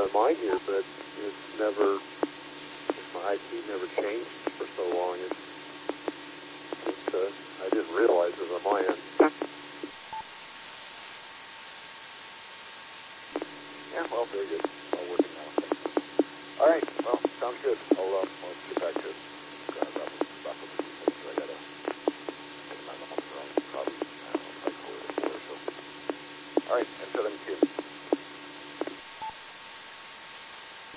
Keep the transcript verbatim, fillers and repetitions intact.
on mine here, but it's never, my I P never changed for so long. It, it, uh, I didn't realize it on my end. Yeah, well, very good. All working out. All right.